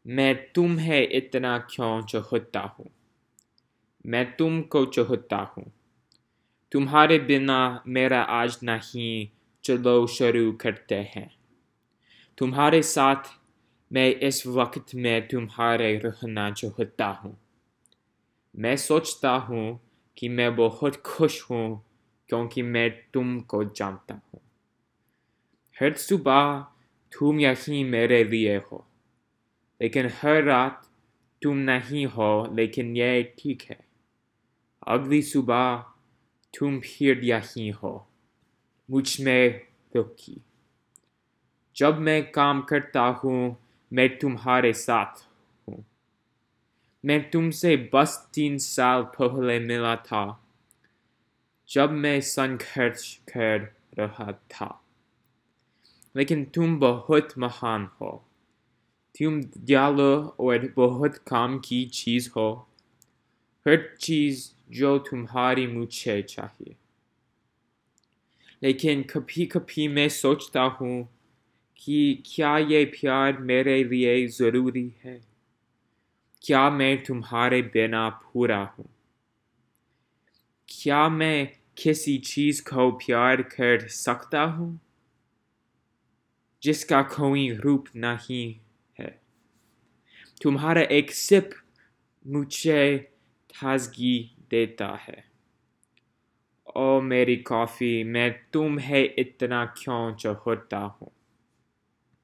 میں تمہیں اتنا کیوں چاہتا ہوں؟ میں تم کو چاہتا ہوں۔ تمہارے بنا میرا آج نہیں، چلو شروع کرتے ہیں۔ تمہارے ساتھ میں اس وقت میں تمہارے رہنا چاہتا ہوں۔ میں سوچتا ہوں کہ میں بہت خوش ہوں کیونکہ میں تم کو جانتا ہوں۔ ہر صبح تم یہیں میرے لیے ہو، لیکن ہر رات تم نہیں ہو، لیکن یہ ٹھیک ہے۔ اگلی صبح تم پھر یہیں ہو، مجھ میں رکی۔ جب میں کام کرتا ہوں میں تمہارے ساتھ ہوں۔ میں تم سے بس 3 سال پہلے ملا تھا جب میں سنگھرش کر رہا تھا، لیکن تم بہت مہان ہو۔ تم دیالو اور بہت کام کی چیز ہو، ہر چیز جو تمہاری مجھے چاہیے۔ لیکن کبھی کبھی میں سوچتا ہوں کہ کیا یہ پیار میرے لیے ضروری ہے؟ کیا میں تمہارے بنا پورا ہوں؟ کیا میں کسی چیز کو پیار کر سکتا ہوں جس کا کوئی روپ نہیں ہے؟ تمہارا ایک سپ مجھے تازگی دیتا ہے۔ او میری کافی، میں تمہیں اتنا کیوں چاہتا ہوں؟